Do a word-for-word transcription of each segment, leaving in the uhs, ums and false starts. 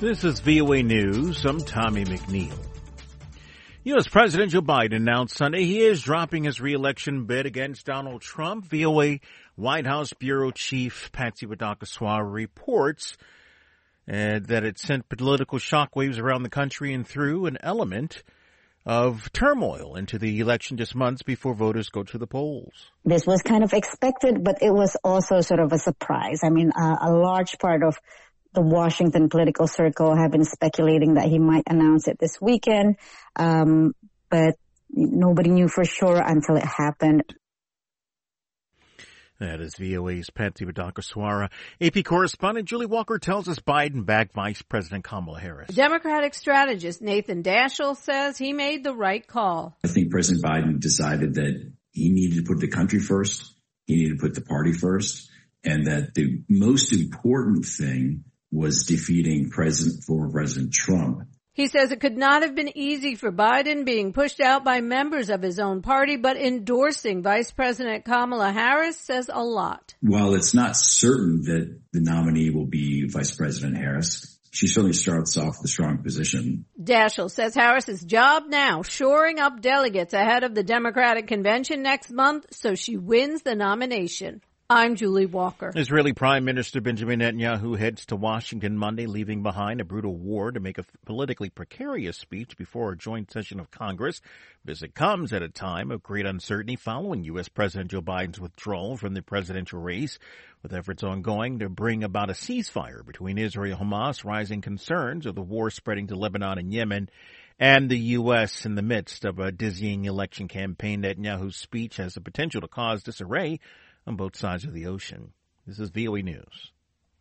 This is V O A News. I'm Tommy McNeil. U S. President Joe Biden announced Sunday he is dropping his re-election bid against Donald Trump. V O A White House Bureau Chief Patsy Widakuswara reports uh, that it sent political shockwaves around the country and threw an element of turmoil into the election just months before voters go to the polls. This was kind of expected, but it was also sort of a surprise. I mean, uh, a large part of the Washington political circle have been speculating that he might announce it this weekend, um, but nobody knew for sure until it happened. That is V O A's Patsy Widakuswara. A P correspondent Julie Walker tells us Biden backed Vice President Kamala Harris. Democratic strategist Nathan Daschle says he made the right call. I think President Biden decided that he needed to put the country first, he needed to put the party first, and that the most important thing was defeating President, former President Trump. He says it could not have been easy for Biden being pushed out by members of his own party, but endorsing Vice President Kamala Harris says a lot. While it's not certain that the nominee will be Vice President Harris, she certainly starts off with a strong position. Daschle says Harris's job now, shoring up delegates ahead of the Democratic convention next month so she wins the nomination. I'm Julie Walker. Israeli Prime Minister Benjamin Netanyahu heads to Washington Monday, leaving behind a brutal war to make a politically precarious speech before a joint session of Congress. Visit comes at a time of great uncertainty following U S. President Joe Biden's withdrawal from the presidential race, with efforts ongoing to bring about a ceasefire between Israel and Hamas, rising concerns of the war spreading to Lebanon and Yemen, and the U S in the midst of a dizzying election campaign. Netanyahu's speech has the potential to cause disarray on both sides of the ocean. This is V O A News.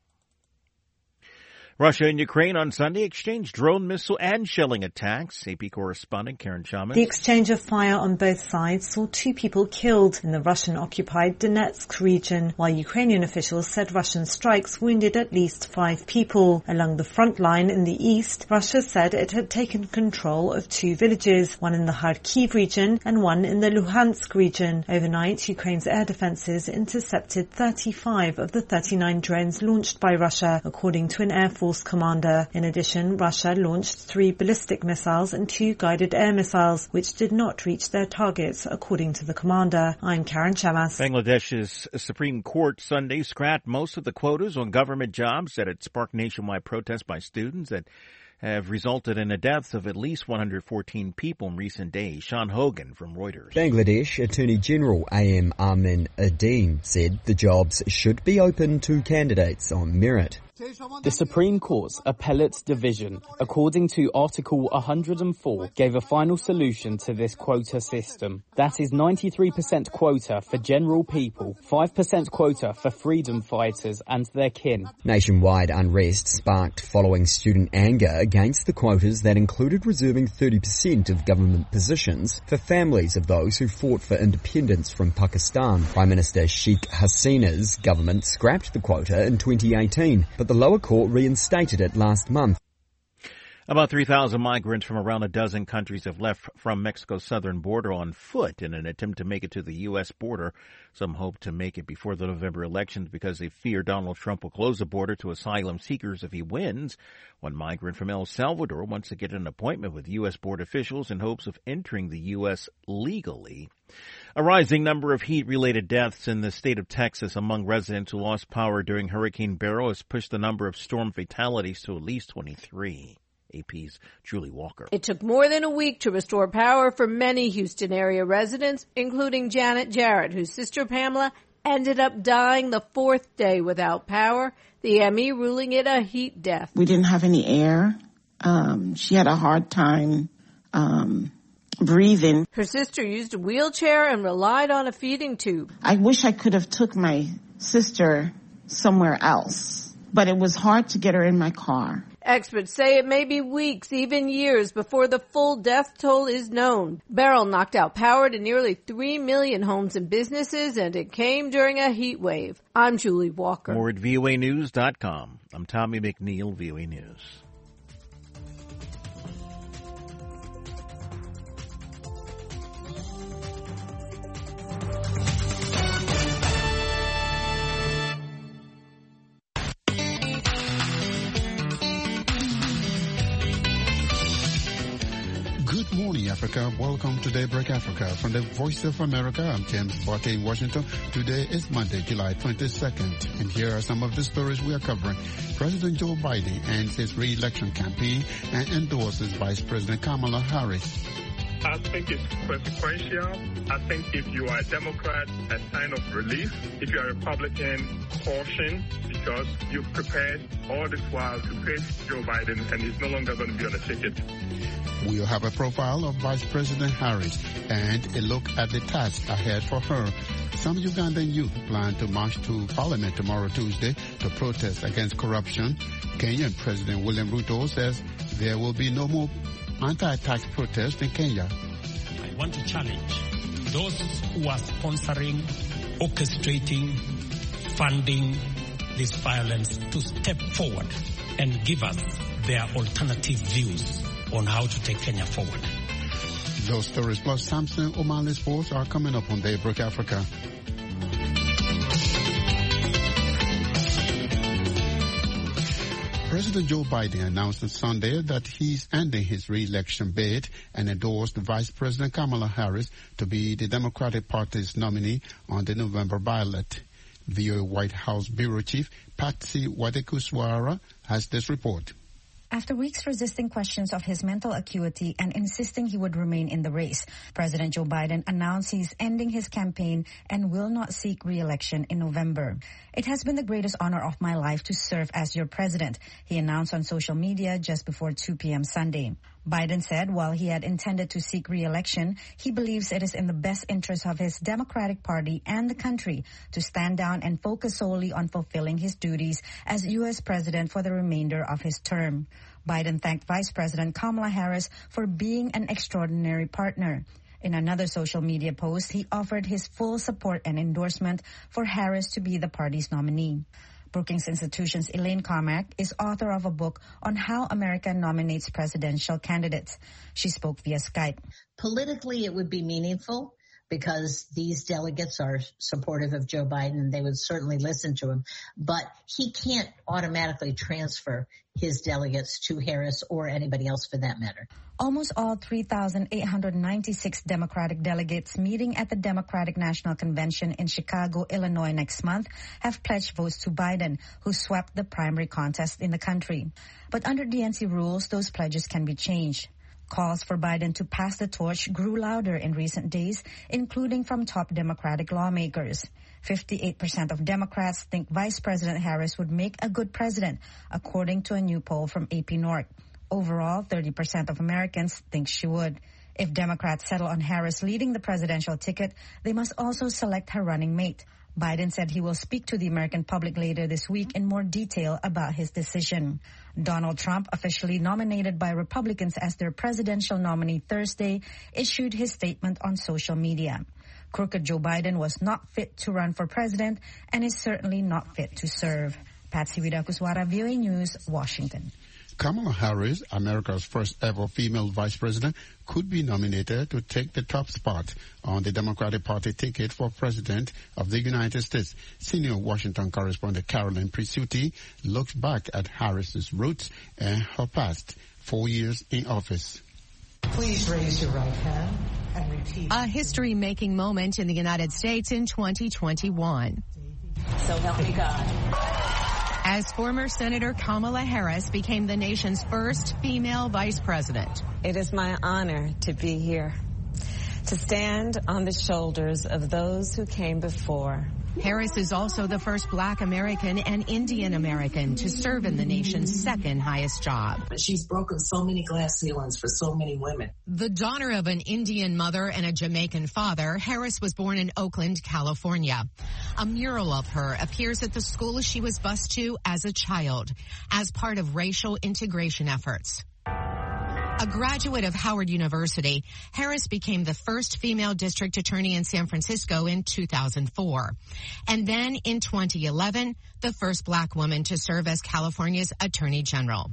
Russia and Ukraine on Sunday exchanged drone, missile, and shelling attacks. A P correspondent Karen Chalmers. The exchange of fire on both sides saw two people killed in the Russian-occupied Donetsk region, while Ukrainian officials said Russian strikes wounded at least five people. Along the front line in the east, Russia said it had taken control of two villages, one in the Kharkiv region and one in the Luhansk region. Overnight, Ukraine's air defenses intercepted thirty-five of the thirty-nine drones launched by Russia, according to an Air Force commander. In addition, Russia launched three ballistic missiles and two guided air missiles, which did not reach their targets, according to the commander. I'm Karen Chamas. Bangladesh's Supreme Court Sunday scrapped most of the quotas on government jobs that had sparked nationwide protests by students that have resulted in the deaths of at least one hundred fourteen people in recent days. Sean Hogan from Reuters. Bangladesh Attorney General A M Amin Uddin said the jobs should be open to candidates on merit. The Supreme Court's Appellate Division, according to Article one hundred four, gave a final solution to this quota system. That is ninety-three percent quota for general people, five percent quota for freedom fighters and their kin. Nationwide unrest sparked following student anger against the quotas that included reserving thirty percent of government positions for families of those who fought for independence from Pakistan. Prime Minister Sheikh Hasina's government scrapped the quota in twenty eighteen, but the lower court reinstated it last month. About three thousand migrants from around a dozen countries have left from Mexico's southern border on foot in an attempt to make it to the U S border. Some hope to make it before the November elections because they fear Donald Trump will close the border to asylum seekers if he wins. One migrant from El Salvador wants to get an appointment with U S border officials in hopes of entering the U S legally. A rising number of heat-related deaths in the state of Texas among residents who lost power during Hurricane Beryl has pushed the number of storm fatalities to at least twenty-three. A P's Julie Walker. It took more than a week to restore power for many Houston area residents, including Janet Jarrett, whose sister Pamela ended up dying the fourth day without power, the M E ruling it a heat death. We didn't have any air. Um, she had a hard time um, breathing. Her sister used a wheelchair and relied on a feeding tube. I wish I could have took my sister somewhere else, but it was hard to get her in my car. Experts say it may be weeks, even years, before the full death toll is known. Beryl knocked out power to nearly three million homes and businesses, and it came during a heat wave. I'm Julie Walker. More at V O A news dot com. I'm Tommy McNeil, V O A News. Africa. Welcome to Daybreak Africa. From the Voice of America, I'm James Botte in Washington. Today is Monday, July twenty-second, and here are some of the stories we are covering. President Joe Biden ends his re-election campaign and endorses Vice President Kamala Harris. I think it's consequential. I think if you are a Democrat, a sign of relief. If you are a Republican, caution, because you've prepared all this while to face Joe Biden, and he's no longer going to be on the ticket. We'll have a profile of Vice President Harris and a look at the task ahead for her. Some Ugandan youth plan to march to Parliament tomorrow, Tuesday, to protest against corruption. Kenyan President William Ruto says there will be no more anti-tax protests in Kenya. I want to challenge those who are sponsoring, orchestrating, funding this violence to step forward and give us their alternative views on how to take Kenya forward. Those stories plus Samson O'Malley Sports are coming up on Daybreak Africa. President Joe Biden announced on Sunday that he's ending his re-election bid and endorsed Vice President Kamala Harris to be the Democratic Party's nominee on the November ballot. V O A White House Bureau Chief Patsy Widakuswara has this report. After weeks resisting questions of his mental acuity and insisting he would remain in the race, President Joe Biden announced he's ending his campaign and will not seek re-election in November. It has been the greatest honor of my life to serve as your president, he announced on social media just before two p.m. Sunday. Biden said while he had intended to seek re-election, he believes it is in the best interest of his Democratic Party and the country to stand down and focus solely on fulfilling his duties as U S president for the remainder of his term. Biden thanked Vice President Kamala Harris for being an extraordinary partner. In another social media post, he offered his full support and endorsement for Harris to be the party's nominee. Brookings Institution's Elaine Carmack is author of a book on how America nominates presidential candidates. She spoke via Skype. Politically, it would be meaningful because these delegates are supportive of Joe Biden and they would certainly listen to him. But he can't automatically transfer his delegates to Harris or anybody else for that matter. Almost all three thousand eight hundred ninety-six Democratic delegates meeting at the Democratic National Convention in Chicago, Illinois next month have pledged votes to Biden, who swept the primary contest in the country. But under D N C rules, those pledges can be changed. Calls for Biden to pass the torch grew louder in recent days, including from top Democratic lawmakers. fifty-eight percent of Democrats think Vice President Harris would make a good president, according to a new poll from A P North. Overall, thirty percent of Americans think she would. If Democrats settle on Harris leading the presidential ticket, they must also select her running mate. Biden said he will speak to the American public later this week in more detail about his decision. Donald Trump, officially nominated by Republicans as their presidential nominee Thursday, issued his statement on social media. Crooked Joe Biden was not fit to run for president and is certainly not fit to serve. Patsy Widakuswara, V O A News, Washington. Kamala Harris, America's first ever female vice president, could be nominated to take the top spot on the Democratic Party ticket for president of the United States. Senior Washington correspondent Carolyn Presutti looks back at Harris's roots and her past four years in office. Please raise your right hand and repeat. A history-making moment in the United States in twenty twenty-one. So help me God. As former Senator Kamala Harris became the nation's first female vice president. It is my honor to be here, to stand on the shoulders of those who came before. Harris is also the first Black American and Indian American to serve in the nation's second highest job. She's broken so many glass ceilings for so many women. The daughter of an Indian mother and a Jamaican father, Harris was born in Oakland, California. A mural of her appears at the school she was bused to as a child, as part of racial integration efforts. A graduate of Howard University, Harris became the first female district attorney in San Francisco in two thousand four. And then in twenty eleven, the first Black woman to serve as California's Attorney General.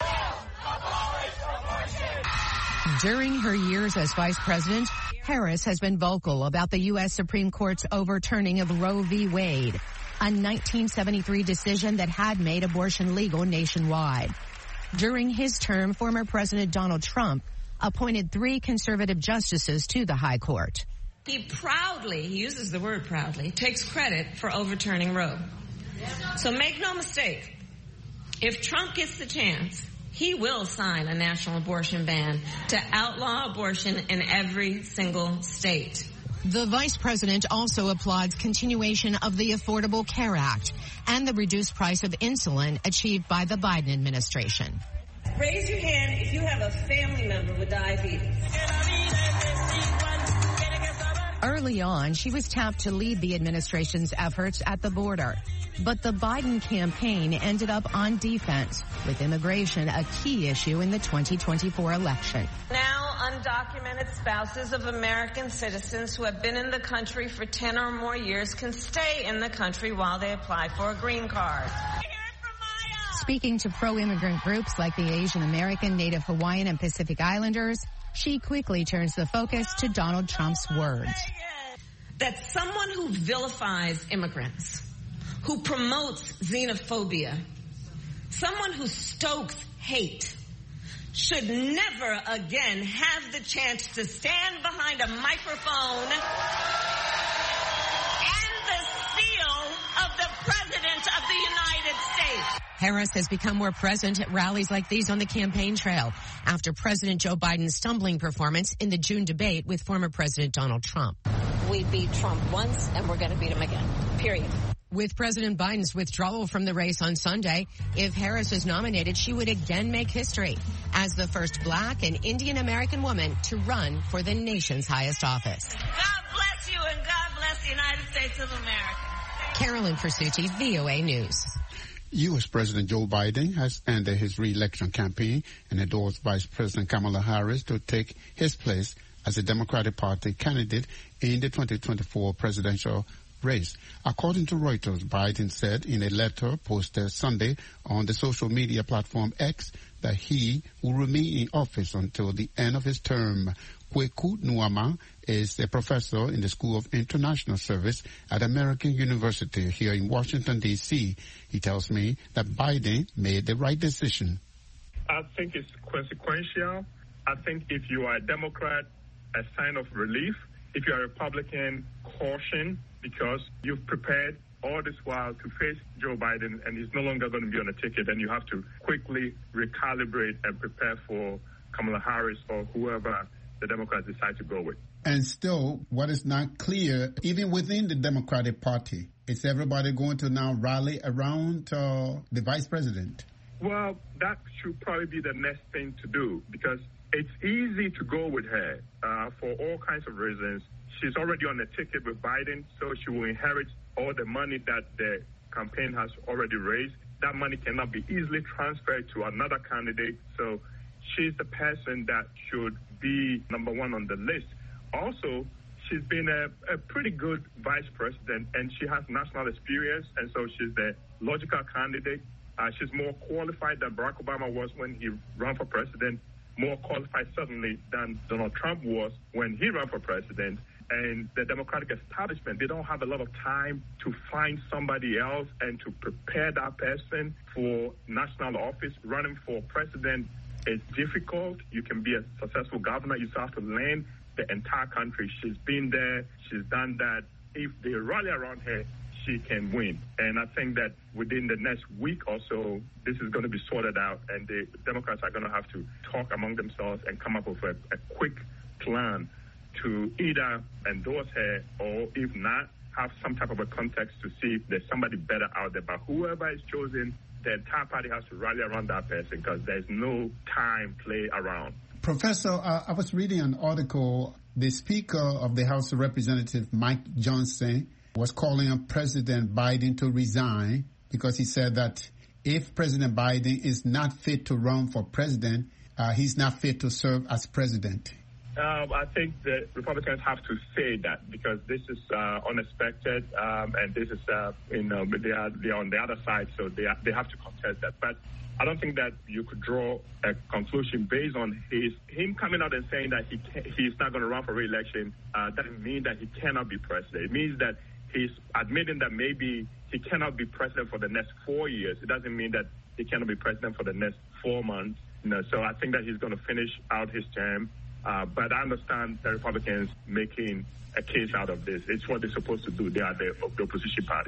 During her years as vice president, Harris has been vocal about the U S Supreme Court's overturning of Roe v. Wade, a nineteen seventy-three decision that had made abortion legal nationwide. During his term, former President Donald Trump appointed three conservative justices to the High Court. He proudly, he uses the word proudly, takes credit for overturning Roe. So make no mistake, if Trump gets the chance, he will sign a national abortion ban to outlaw abortion in every single state. The vice president also applauds continuation of the Affordable Care Act and the reduced price of insulin achieved by the Biden administration. Raise your hand if you have a family member with diabetes. Early on, she was tapped to lead the administration's efforts at the border. But the Biden campaign ended up on defense, with immigration a key issue in the twenty twenty-four election. Now, undocumented spouses of American citizens who have been in the country for ten or more years can stay in the country while they apply for a green card. Speaking to pro-immigrant groups like the Asian American, Native Hawaiian, and Pacific Islanders, she quickly turns the focus to Donald Trump's words. That someone who vilifies immigrants, who promotes xenophobia, someone who stokes hate, should never again have the chance to stand behind a microphone and the seal of the President of the United States. Harris has become more present at rallies like these on the campaign trail after President Joe Biden's stumbling performance in the June debate with former President Donald Trump. We beat Trump once, and we're going to beat him again, period. With President Biden's withdrawal from the race on Sunday, if Harris is nominated, she would again make history as the first black and Indian American woman to run for the nation's highest office. God bless you, and God bless the United States of America. Carolyn Persutti, V O A News. U S. President Joe Biden has ended his re-election campaign and endorsed Vice President Kamala Harris to take his place as a Democratic Party candidate in the twenty twenty-four presidential race. According to Reuters, Biden said in a letter posted Sunday on the social media platform X that he will remain in office until the end of his term. Kweku Nuama is a professor in the School of International Service at American University here in Washington, D C He tells me that Biden made the right decision. I think it's consequential. I think if you are a Democrat, a sign of relief. If you are a Republican, caution, because you've prepared all this while to face Joe Biden and he's no longer going to be on a ticket, and you have to quickly recalibrate and prepare for Kamala Harris or whoever the Democrats decide to go with. And still, what is not clear, even within the Democratic Party, is everybody going to now rally around uh, the vice president? Well, that should probably be the next thing to do, because it's easy to go with her uh, for all kinds of reasons. She's already on the ticket with Biden, so she will inherit all the money that the campaign has already raised. That money cannot be easily transferred to another candidate, so she's the person that should be number one on the list. Also, she's been a, a pretty good vice president, and she has national experience, and so she's the logical candidate. Uh, she's more qualified than Barack Obama was when he ran for president, more qualified certainly than Donald Trump was when he ran for president. And the Democratic establishment, they don't have a lot of time to find somebody else and to prepare that person for national office. Running for president is difficult. You can be a successful governor. You still have to learn the entire country. She's been there. She's done that. If they rally around her, she can win. And I think that within the next week or so, this is going to be sorted out, and the Democrats are going to have to talk among themselves and come up with a, a quick plan to either endorse her or, if not, have some type of a context to see if there's somebody better out there. But whoever is chosen, the entire party has to rally around that person, because there's no time play around. Professor, uh, I was reading an article. The Speaker of the House of Representatives, Mike Johnson, was calling on President Biden to resign because he said that if President Biden is not fit to run for president, uh, he's not fit to serve as president. Um, I think the Republicans have to say that, because this is uh, unexpected, um, and this is, uh, you know, they are, they are on the other side, so they are, they have to contest that. But I don't think that you could draw a conclusion based on his him coming out and saying that he can, he's not going to run for re-election. Uh, doesn't mean that he cannot be president. It means that he's admitting that maybe he cannot be president for the next four years. It doesn't mean that he cannot be president for the next four months. You know, so I think that he's going to finish out his term. Uh, but I understand the Republicans making a case out of this. It's what they're supposed to do. They are the, the opposition party.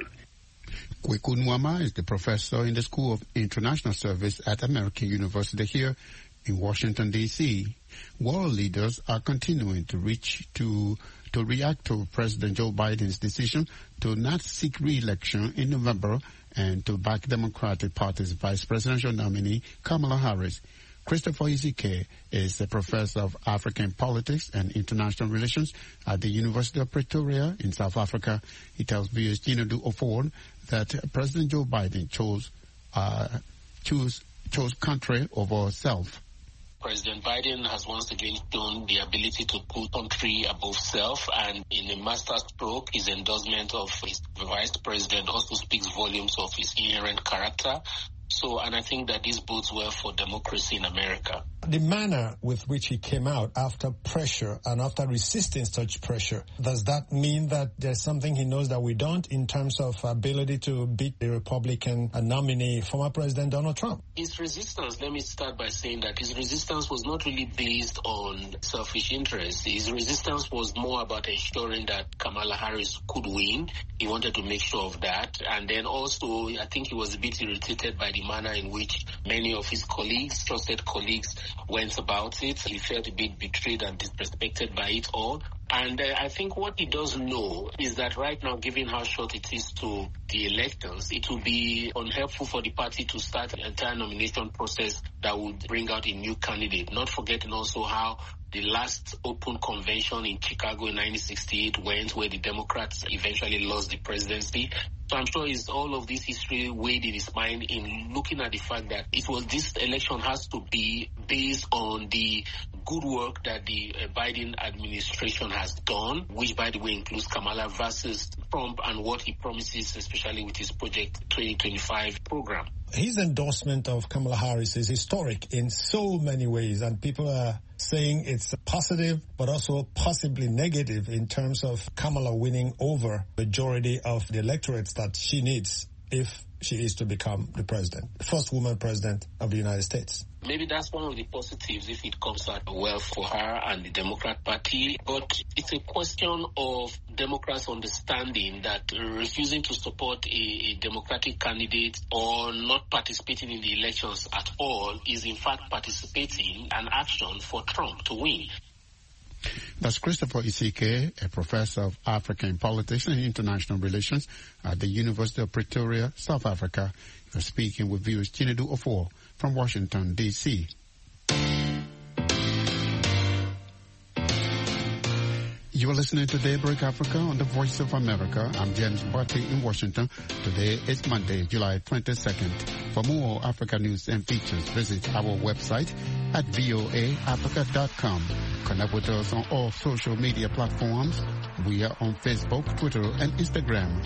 Kweku Nwauma is the professor in the School of International Service at American University here in Washington, D C World leaders are continuing to reach to to react to President Joe Biden's decision to not seek re-election in November and to back Democratic Party's vice presidential nominee Kamala Harris. Christopher Isike is a professor of African politics and international relations at the University of Pretoria in South Africa. He tells V O's Chinedu Ofor that President Joe Biden chose uh, choose chose country over self. President Biden has once again shown the ability to put country above self, and in a masterstroke, his endorsement of his vice president also speaks volumes of his inherent character. So, and I think that this bodes well for democracy in America. The manner with which he came out after pressure and after resisting such pressure, does that mean that there's something he knows that we don't in terms of ability to beat the Republican nominee, former President Donald Trump? His resistance, let me start by saying that his resistance was not really based on selfish interests. His resistance was more about ensuring that Kamala Harris could win. He wanted to make sure of that. And then also, I think he was a bit irritated by the manner in which many of his colleagues, trusted colleagues, went about it. He felt a bit betrayed and disrespected by it all. And uh, I think what he does know is that right now, given how short it is to the elections, it will be unhelpful for the party to start an entire nomination process that would bring out a new candidate. Not forgetting also how the last open convention in Chicago in nineteen sixty-eight went, where the Democrats eventually lost the presidency. So I'm sure it's all of this history weighed in his mind in looking at the fact that it was this election has to be based on the good work that the uh, Biden administration has done, which, by the way, includes Kamala versus Trump and what he promises, especially with his Project twenty twenty-five program. His endorsement of Kamala Harris is historic in so many ways, and people are saying it's positive, but also possibly negative in terms of Kamala winning over the majority of the electorates that she needs if she is to become the president, the first woman president of the United States. Maybe that's one of the positives if it comes out well for her and the Democrat Party. But it's a question of Democrats understanding that refusing to support a, a Democratic candidate or not participating in the elections at all is in fact participating an action for Trump to win. That's Christopher Isike, a professor of African politics and international relations at the University of Pretoria, South Africa. You're speaking with V O's Chinedu Ofor from Washington, D C You are listening to Daybreak Africa on the Voice of America. I'm James Barty in Washington. Today is Monday, July twenty-second. For more Africa news and features, visit our website at voa africa dot com. Connect with us on all social media platforms. We are on Facebook, Twitter, and Instagram.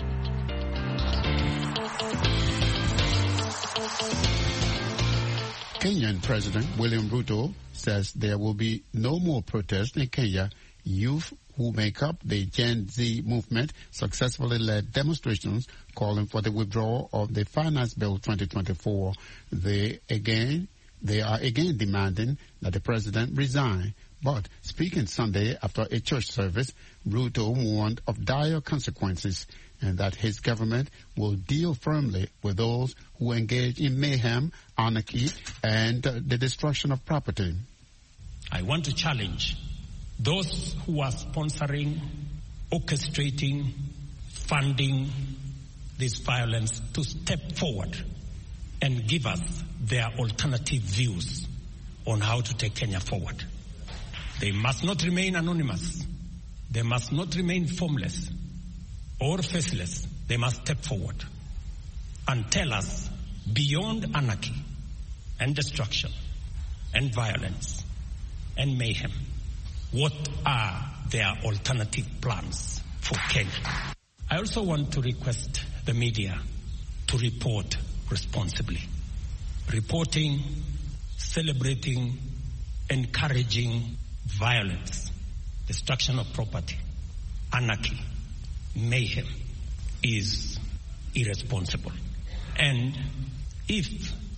Kenyan President William Ruto says there will be no more protests in Kenya. Youth who make up the Gen Z movement successfully led demonstrations calling for the withdrawal of the Finance Bill twenty twenty-four. They again, they are again demanding that the president resign. But speaking Sunday after a church service, Ruto warned of dire consequences and that his government will deal firmly with those who engage in mayhem, anarchy, and uh, the destruction of property. I want to challenge those who are sponsoring, orchestrating, funding this violence to step forward and give us their alternative views on how to take Kenya forward. They must not remain anonymous. They must not remain formless or faceless. They must step forward and tell us, beyond anarchy and destruction and violence and mayhem, what are their alternative plans for Kenya? I also want to request the media to report responsibly. Reporting, celebrating, encouraging violence, destruction of property, anarchy, mayhem is irresponsible. And if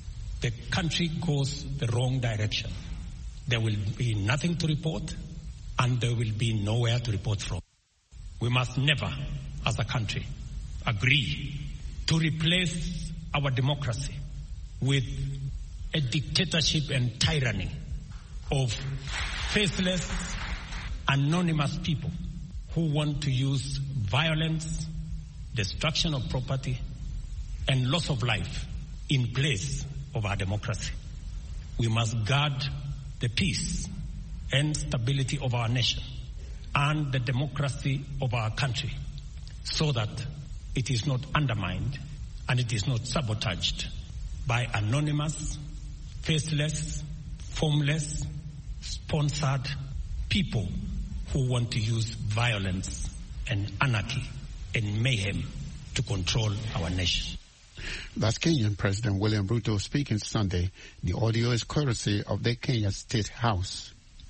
the country goes the wrong direction, there will be nothing to report and there will be nowhere to report from. We must never, as a country, agree to replace our democracy with a dictatorship and tyranny of faithless, anonymous people who want to use violence, destruction of property, and loss of life in place of our democracy. We must guard the peace and stability of our nation and the democracy of our country so that it is not undermined and it is not sabotaged by anonymous, faceless, formless, sponsored people who want to use violence and anarchy and mayhem to control our nation. That's Kenyan President William Ruto speaking Sunday. The audio is courtesy of the Kenya State House.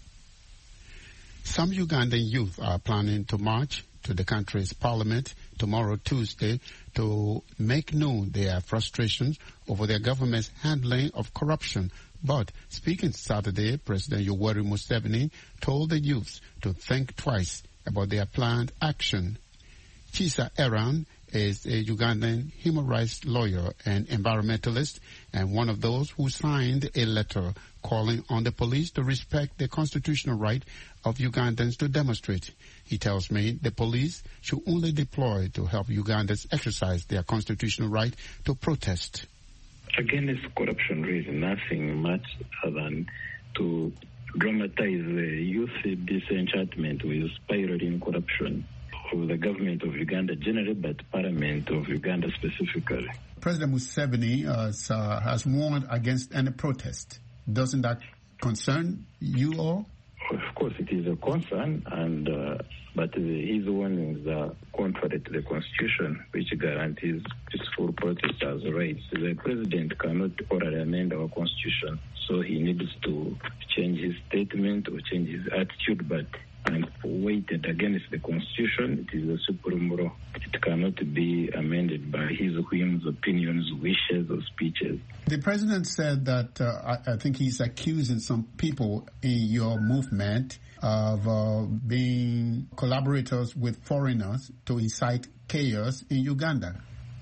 Some Ugandan youth are planning to march to the country's parliament tomorrow, Tuesday, to make known their frustrations over their government's handling of corruption. But speaking Saturday, President Yoweri Museveni told the youths to think twice about their planned action. Chisa Eran is a Ugandan human rights lawyer and environmentalist, and one of those who signed a letter calling on the police to respect the constitutional right of Ugandans to demonstrate. He tells me the police should only deploy to help Ugandans exercise their constitutional right to protest. Against corruption, really nothing much other than to dramatize the youth disenchantment with spiraling corruption of the government of Uganda generally, but Parliament of Uganda specifically. President Museveni uh, uh, has warned against any protest. Doesn't that concern you all? Of course, it is a concern, and uh, but his warnings are contrary to the Constitution, which guarantees peaceful protesters' rights. The President cannot orally amend our Constitution, so he needs to change his statement or change his attitude, but and weighted against the Constitution, it is a supreme law. It cannot be amended by his whims, opinions, wishes, or speeches. The president said that, uh, I, I think he's accusing some people in your movement of uh, being collaborators with foreigners to incite chaos in Uganda.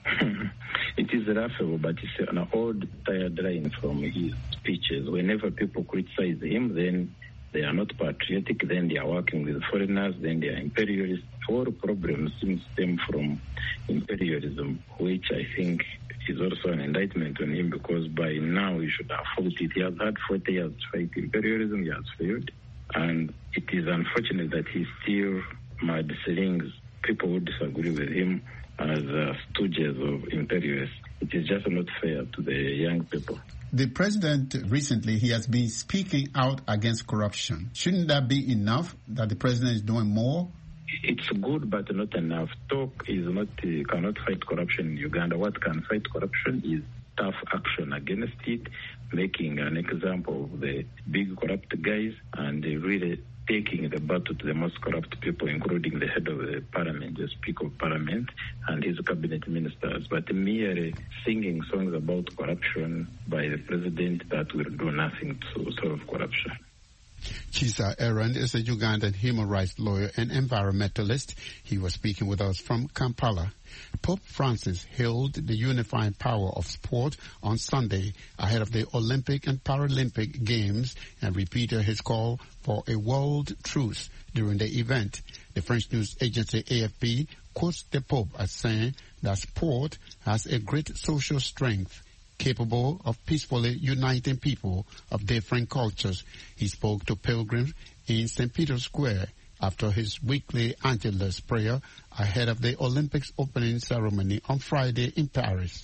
It is laughable, but it's an old tired line from his speeches. Whenever people criticize him, then they are not patriotic, then they are working with foreigners, then they are imperialists. All problems seem to stem from imperialism, which I think is also an indictment on him, because by now he should have fought it. He has had forty years to fight imperialism, he has failed. And it is unfortunate that he still mad slings people who disagree with him as uh, stooges of imperialists. It is just not fair to the young people. The president recently, he has been speaking out against corruption. Shouldn't that be enough that the president is doing more? It's good, but not enough. Talk is not uh, cannot fight corruption in Uganda. What can fight corruption is tough action against it, making an example of the big corrupt guys and uh, really taking the battle to the most corrupt people, including the head of the parliament, the speaker of parliament, and his cabinet ministers. But merely singing songs about corruption by the president, that will do nothing to solve corruption. Chisa Eran is a Ugandan human rights lawyer and environmentalist. He was speaking with us from Kampala. Pope Francis hailed the unifying power of sport on Sunday ahead of the Olympic and Paralympic Games and repeated his call for a world truce during the event. The French news agency A F P quotes the Pope as saying that sport has a great social strength, capable of peacefully uniting people of different cultures. He spoke to pilgrims in Saint Peter's Square after his weekly Angelus prayer ahead of the Olympics opening ceremony on Friday in Paris.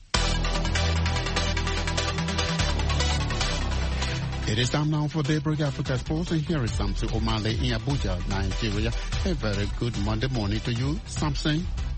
It is time now for Daybreak Africa Sports, and here is Samson Omale in Abuja, Nigeria. A very good Monday morning to you, Samson.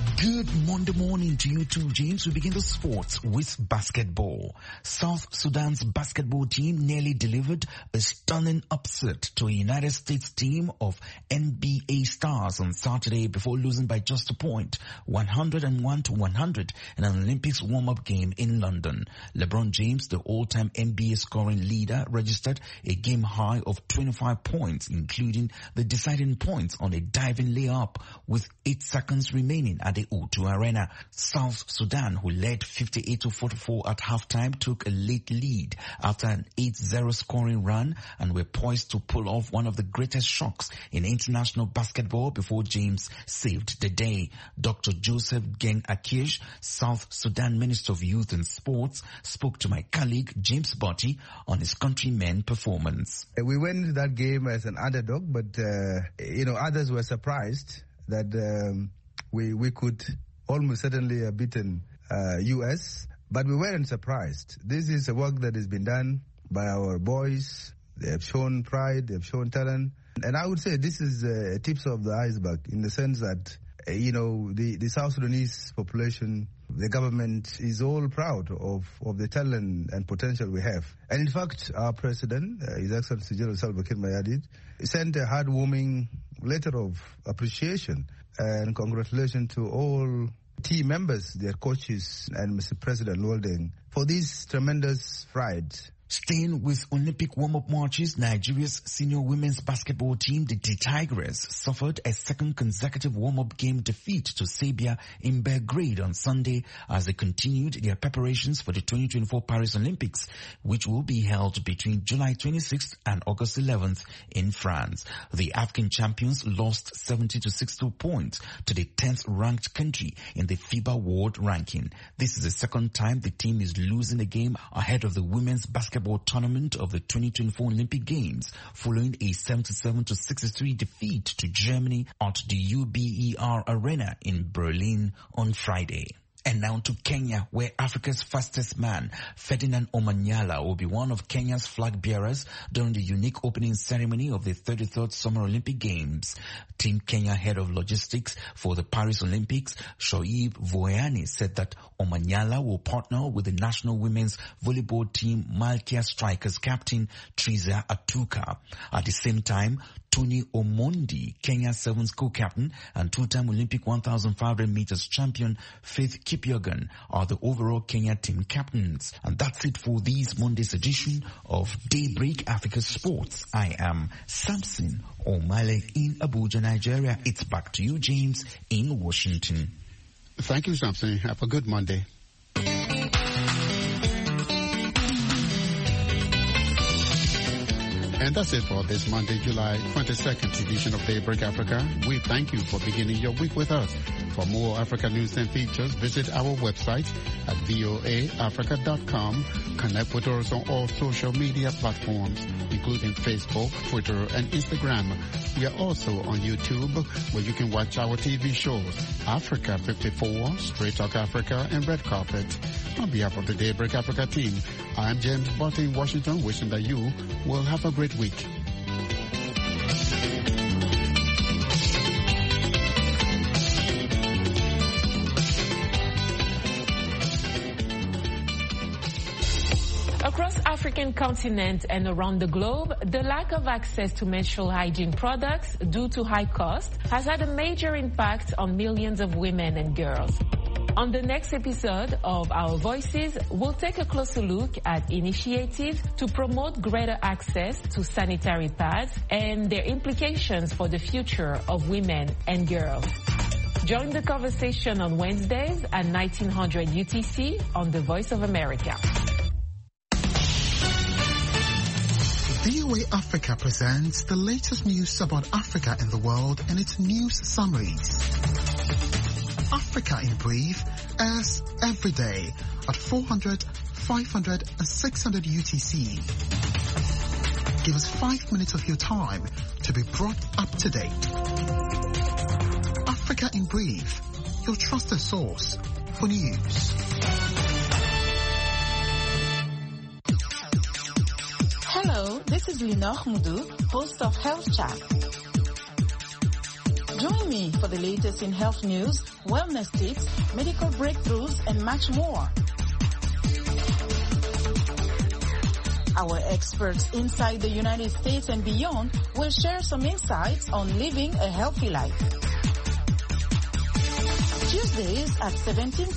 Good Monday morning to you too, James. We begin the sports with basketball. South Sudan's basketball team nearly delivered a stunning upset to a United States team of N B A stars on Saturday before losing by just a point, one hundred one to one hundred in an Olympics warm-up game in London. LeBron James, the all-time N B A scoring leader, registered a game high of twenty-five points, including the deciding points on a diving layup with eight seconds remaining at the O two Arena. South Sudan, who led fifty-eight to forty-four at halftime, took a late lead after an eight zero scoring run and were poised to pull off one of the greatest shocks in international basketball before James saved the day. Doctor Joseph Geng Akish, South Sudan Minister of Youth and Sports, spoke to my colleague James Botti on his countrymen performance. We went into that game as an underdog, but uh, you know, others were surprised that um, we we could almost certainly have beaten uh, U S, but we weren't surprised. This is a work that has been done by our boys. They have shown pride, they have shown talent, and I would say this is uh, tips of the iceberg in the sense that uh, you know the the South Sudanese population, the government is all proud of of the talent and potential we have. And in fact, our president, uh, His Excellency General Salva Kiir Mayardit, sent a heartwarming letter of appreciation and congratulations to all team members, their coaches, and Mister President Lwaldeng for this tremendous pride. Staying with Olympic warm-up marches, Nigeria's senior women's basketball team, the D Tigers, suffered a second consecutive warm-up game defeat to Serbia in Belgrade on Sunday as they continued their preparations for the twenty twenty-four Paris Olympics, which will be held between July twenty-sixth and August eleventh in France. The African champions lost seventy to sixty-two points to the tenth ranked country in the FIBA World Ranking. This is the second time the team is losing a game ahead of the women's basketball tournament of the twenty twenty-four Olympic Games, following a seventy-seven to sixty-three defeat to Germany at the U B E R Arena in Berlin on Friday. And now to Kenya, where Africa's fastest man, Ferdinand Omanyala, will be one of Kenya's flag bearers during the unique opening ceremony of the thirty-third Summer Olympic Games. Team Kenya head of logistics for the Paris Olympics, Shoaib Voyani, said that Omanyala will partner with the national women's volleyball team Malkia Strikers captain Triza Atuka. At the same time, Tony Omondi, Kenya's sevens co-captain, and two-time Olympic one thousand five hundred meters champion Faith Kipyegon are the overall Kenya team captains. And that's it for this Monday's edition of Daybreak Africa Sports. I am Samson O'Malley in Abuja, Nigeria. It's back to you, James, in Washington. Thank you, Samson. Have a good Monday. And that's it for this Monday, July twenty-second edition of Daybreak Africa. We thank you for beginning your week with us. For more Africa news and features, visit our website at voa africa dot com. Connect with us on all social media platforms, including Facebook, Twitter, and Instagram. We are also on YouTube, where you can watch our T V shows, Africa fifty-four, Straight Talk Africa, and Red Carpet. On behalf of the Daybreak Africa team, I am James Botti in Washington, wishing that you will have a great week. Across African continent and around the globe, the lack of access to menstrual hygiene products due to high cost has had a major impact on millions of women and girls. On the next episode of Our Voices, we'll take a closer look at initiatives to promote greater access to sanitary pads and their implications for the future of women and girls. Join the conversation on Wednesdays at nineteen hundred U T C on The Voice of America. V O A Africa presents the latest news about Africa and the world in its news summaries. Africa in Brief airs every day at four hundred, five hundred, and six hundred U T C. Give us five minutes of your time to be brought up to date. Africa in Brief, your trusted source for news. Hello, this is Lenore Moudou, host of Health Chat. Join me for the latest in health news, wellness tips, medical breakthroughs, and much more. Our experts inside the United States and beyond will share some insights on living a healthy life. Tuesdays at seventeen